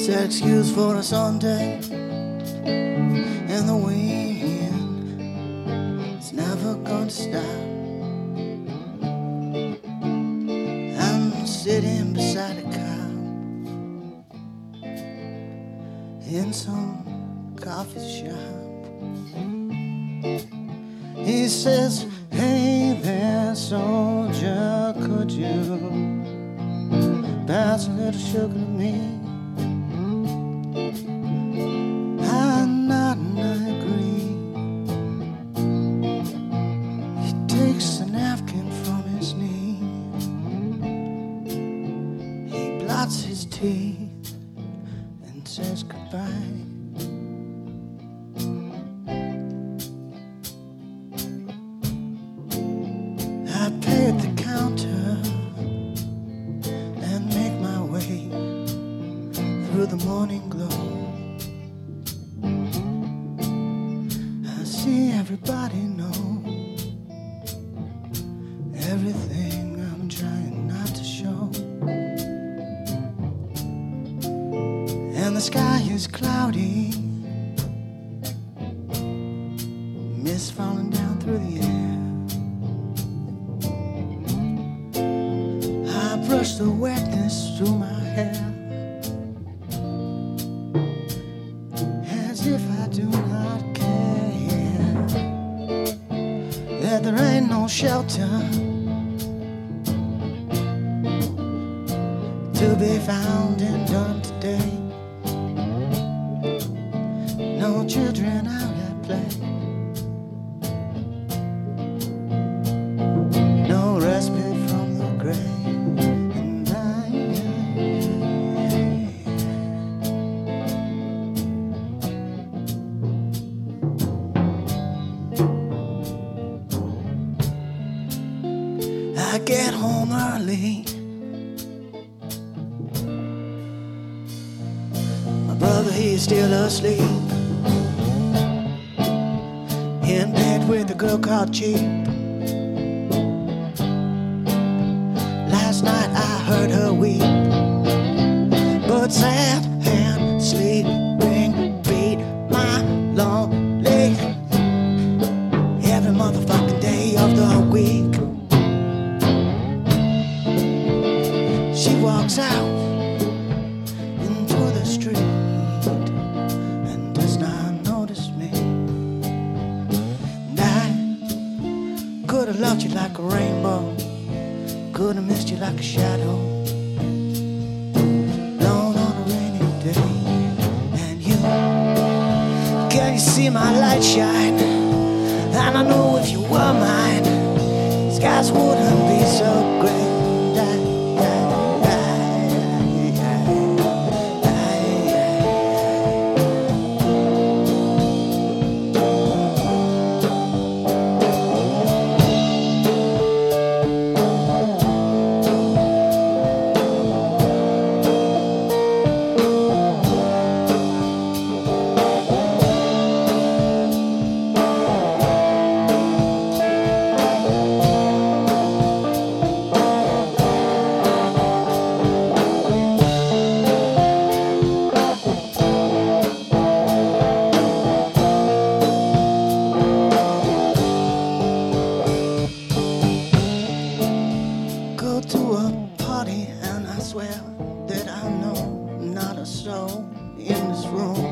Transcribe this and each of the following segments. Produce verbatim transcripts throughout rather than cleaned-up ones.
an excuse for a Sunday, and the wind is never gonna stop. I'm sitting beside a car in some coffee shop. He says, hey there, soldier, could you pass a little sugar to me? I nod and I agree. He takes the napkin from his knee. He blots his teeth and says goodbye. I pay at the counter and make my way through the morning glow. I see everybody know everything I'm trying not to show. And the sky is cloudy, mist falling down through the air. Brush the wetness through my hair, as if I do not care that there ain't no shelter to be found in done today. No children out at play, no respite from the grave. I get home early. My brother, he's still asleep in bed with a girl called Cheap. Last night I heard her weep, but sad and sleeping beat my lonely every motherfucking day of the week. She walks out into the street and does not notice me. And I could have loved you like a rainbow, could have missed you like a shadow, alone on a rainy day. And you, can you see my light shine? And I know if you were mine, skies wouldn't be so gray. To a party and I swear that I know not a soul in this room.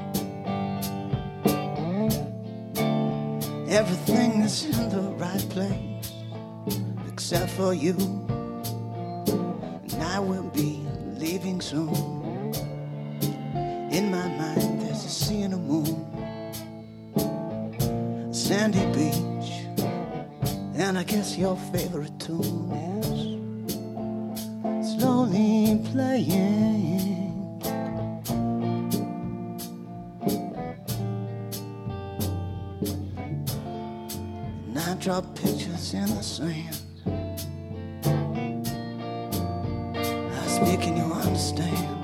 Everything is in the right place except for you, and I will be leaving soon. In my mind there's a sea and a moon, a sandy beach, and I guess your favorite tune is slowly playing. And I draw pictures in the sand. I speak and you understand.